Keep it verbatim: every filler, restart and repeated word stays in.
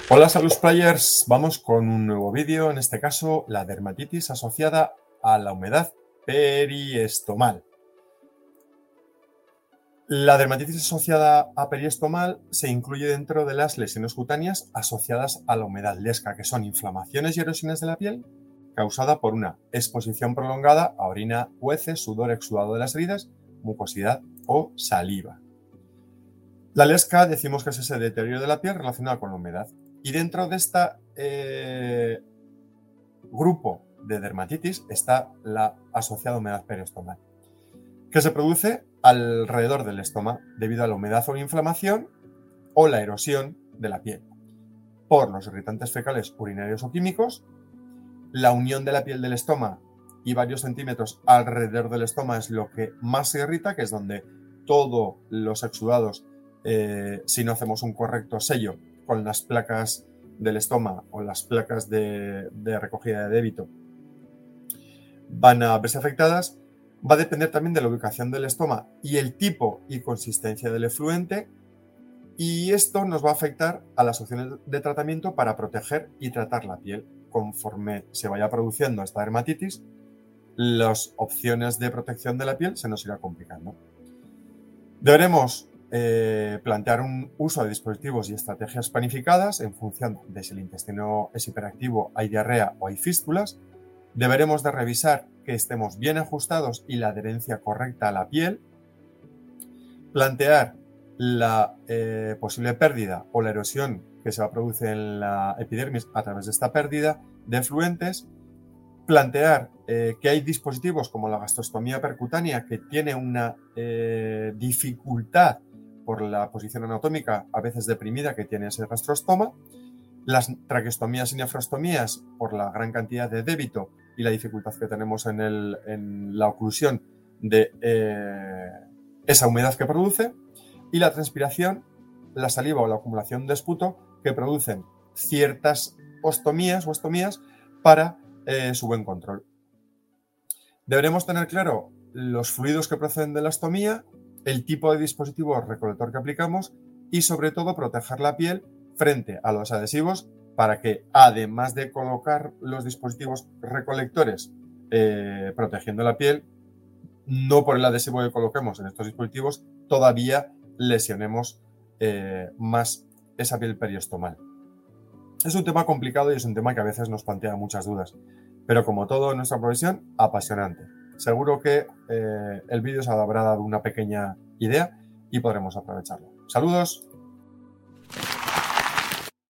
Hola Salud Players, vamos con un nuevo vídeo, en este caso la dermatitis asociada a la humedad periestomal. La dermatitis asociada a periestomal se incluye dentro de las lesiones cutáneas asociadas a la humedad lesca, que son inflamaciones y erosiones de la piel causada por una exposición prolongada a orina o heces, sudor exudado de las heridas, mucosidad o saliva. La lesca decimos que es ese deterioro de la piel relacionado con la humedad. Y dentro de este eh, grupo de dermatitis está la asociada humedad periostomal, que se produce alrededor del estómago debido a la humedad o la inflamación o la erosión de la piel por los irritantes fecales, urinarios o químicos, la unión de la piel del estómago y varios centímetros alrededor del estómago es lo que más se irrita, que es donde todos los exudados, eh, si no hacemos un correcto sello con las placas del estómago o las placas de, de recogida de débito, van a verse afectadas. Va a depender también de la ubicación del estómago y el tipo y consistencia del efluente, y esto nos va a afectar a las opciones de tratamiento para proteger y tratar la piel. Conforme se vaya produciendo esta dermatitis, las opciones de protección de la piel se nos irá complicando. Deberemos eh, plantear un uso de dispositivos y estrategias planificadas en función de si el intestino es hiperactivo, hay diarrea o hay fístulas. Deberemos de revisar que estemos bien ajustados y la adherencia correcta a la piel. Plantear la eh, posible pérdida o la erosión que se va a producir en la epidermis a través de esta pérdida de efluentes. Plantear eh, que hay dispositivos como la gastrostomía percutánea, que tiene una eh, dificultad por la posición anatómica a veces deprimida que tiene ese gastrostoma. Las traqueostomías y nefrostomías por la gran cantidad de débito y la dificultad que tenemos en, el, en la oclusión de eh, esa humedad que produce. Y la transpiración, la saliva o la acumulación de esputo que producen ciertas ostomías o estomías para eh, su buen control. Deberemos tener claro los fluidos que proceden de la ostomía, el tipo de dispositivo recolector que aplicamos y sobre todo proteger la piel frente a los adhesivos para que, además de colocar los dispositivos recolectores eh, protegiendo la piel, no por el adhesivo que coloquemos en estos dispositivos todavía lesionemos eh, más esa piel periostomal. Es un tema complicado y es un tema que a veces nos plantea muchas dudas, pero como todo en nuestra profesión, apasionante. Seguro que eh, el vídeo os habrá dado una pequeña idea y podremos aprovecharlo. ¡Saludos!